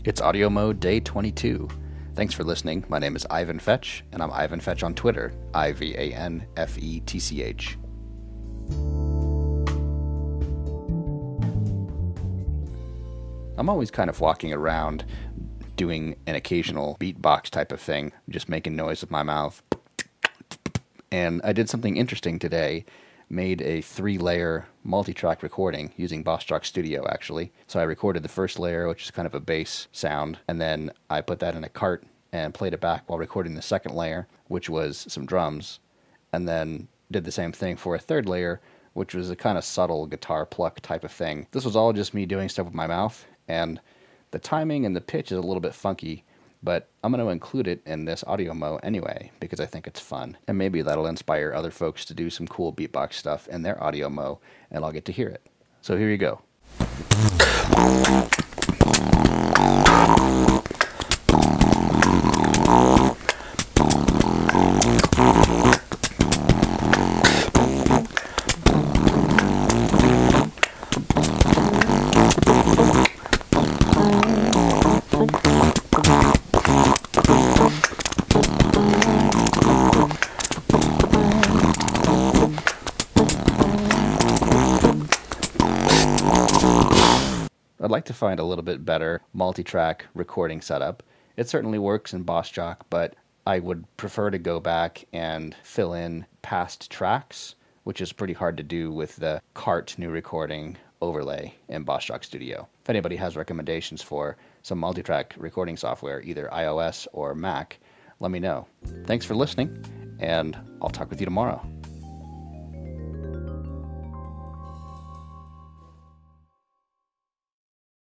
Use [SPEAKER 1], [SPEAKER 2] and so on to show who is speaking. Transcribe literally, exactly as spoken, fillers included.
[SPEAKER 1] It's Audio Mode Day twenty-two. Thanks for listening. My name is Ivan Fetch, and I'm Ivan Fetch on Twitter, I V A N F E T C H. I'm always kind of walking around doing an occasional beatbox type of thing, just making noise with my mouth. And I did something interesting today. Made a three-layer multi-track recording using Bossjock Studio, actually. So I recorded the first layer, which is kind of a bass sound, and then I put that in a cart and played it back while recording the second layer, which was some drums, and then did the same thing for a third layer, which was a kind of subtle guitar pluck type of thing. This was all just me doing stuff with my mouth, and the timing and the pitch is a little bit funky, but I'm going to include it in this audio mo anyway, because I think it's fun. And maybe that'll inspire other folks to do some cool beatbox stuff in their audio mo, and I'll get to hear it. So here you go. I'd like to find a little bit better multi-track recording setup. It certainly works in Bossjock, but I would prefer to go back and fill in past tracks, which is pretty hard to do with the cart new recording overlay in Bossjock Studio. If anybody has recommendations for some multi-track recording software, either iOS or Mac, let me know. Thanks for listening, and I'll talk with you tomorrow.